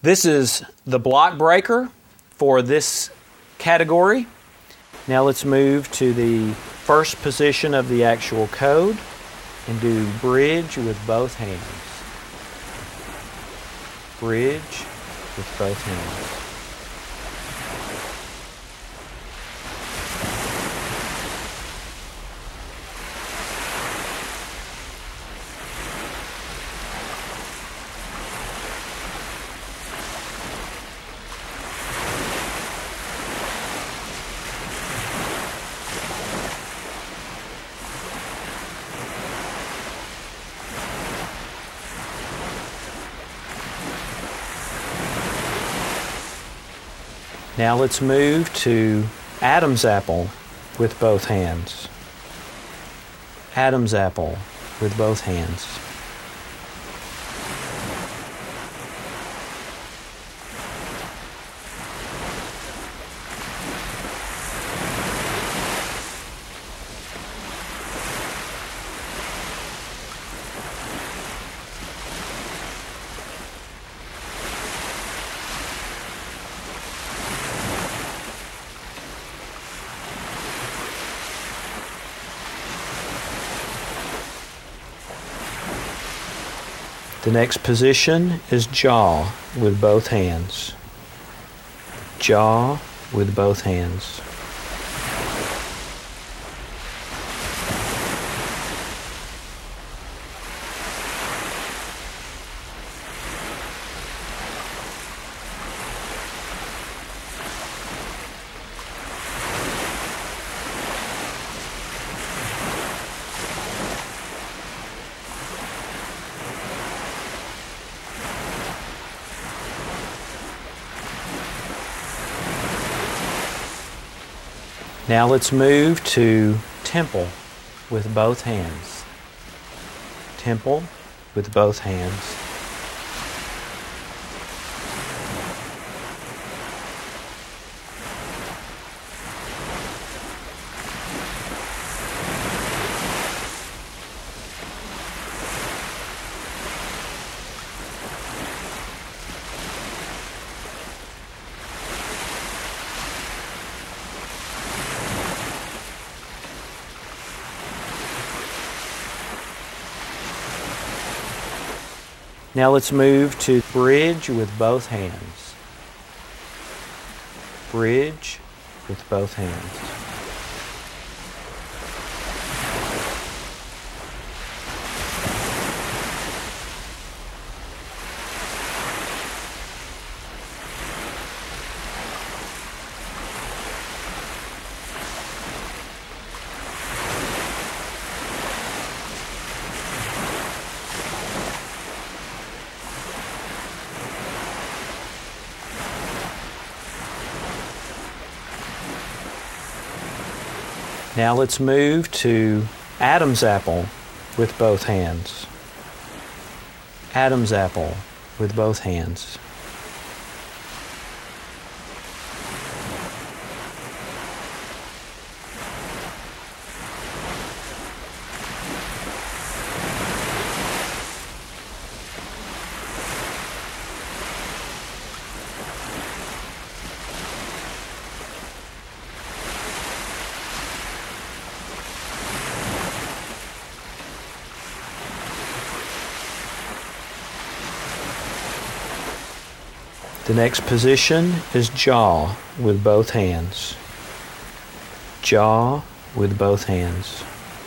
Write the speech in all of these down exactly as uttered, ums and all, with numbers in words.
This is the block breaker for this category. Now let's move to the first position of the actual code and do bridge with both hands. Bridge with both hands. Now let's move to Adam's apple with both hands. Adam's apple with both hands. The next position is jaw with both hands. Jaw with both hands. Now let's move to temple with both hands. Temple with both hands. Now let's move to bridge with both hands. Bridge with both hands. Now let's move to Adam's apple with both hands. Adam's apple with both hands. The next position is jaw with both hands. Jaw with both hands.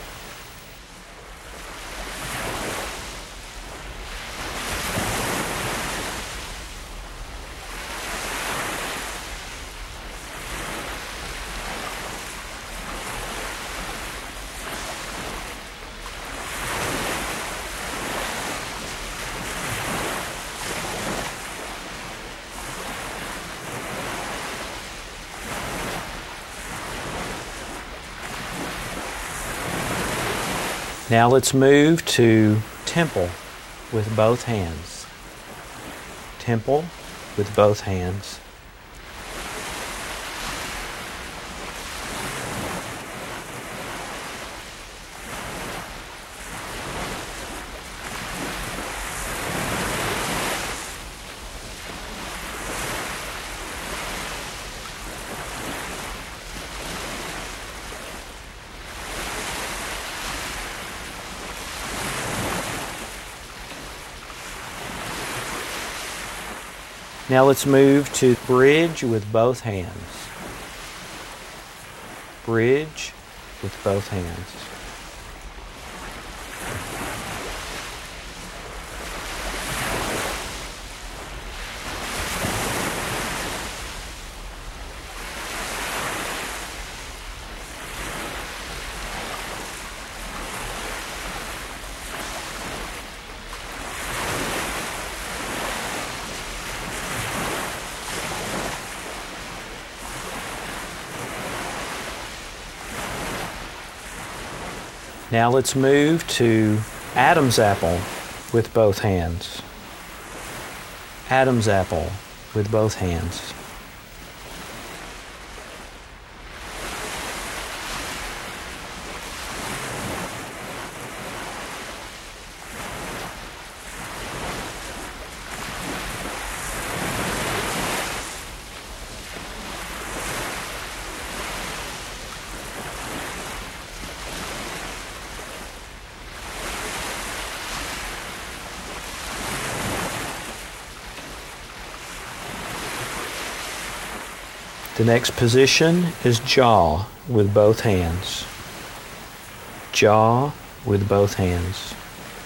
Now let's move to temple with both hands. Temple with both hands. Now let's move to bridge with both hands. Bridge with both hands. Now let's move to Adam's apple with both hands. Adam's apple with both hands. The next position is jaw with both hands. Jaw with both hands.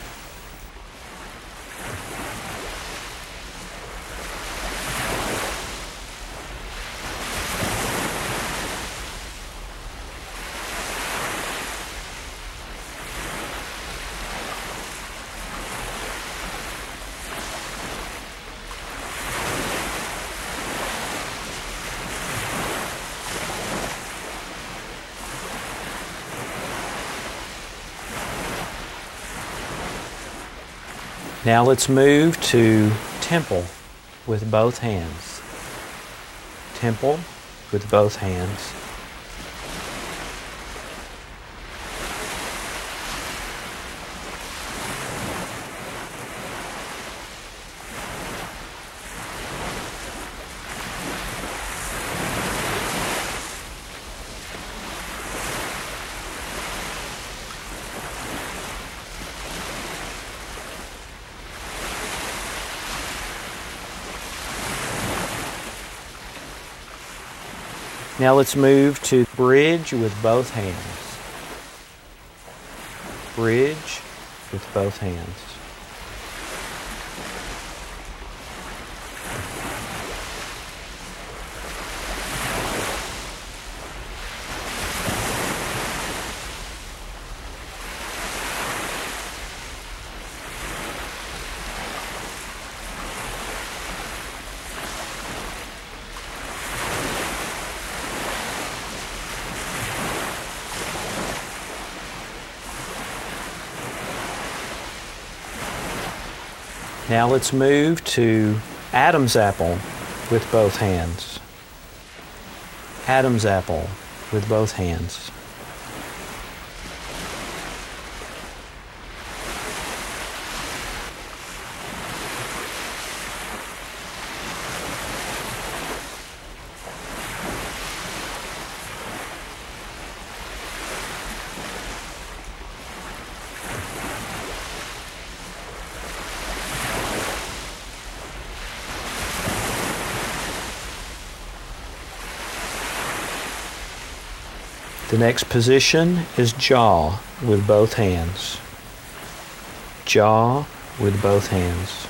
Now let's move to temple with both hands. Temple with both hands. Now let's move to bridge with both hands. Bridge with both hands. Now let's move to Adam's apple with both hands. Adam's apple with both hands. The next position is jaw with both hands. Jaw with both hands.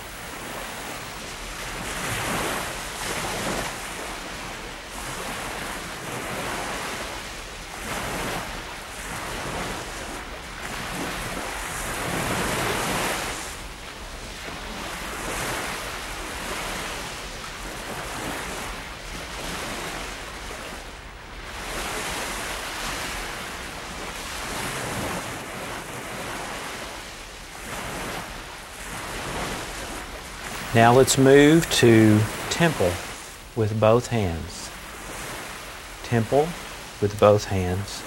Now let's move to temple with both hands. Temple with both hands.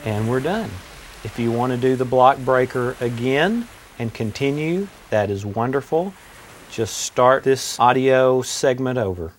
and we're done. If you want to do the block breaker again and continue, that is wonderful. Just start this audio segment over.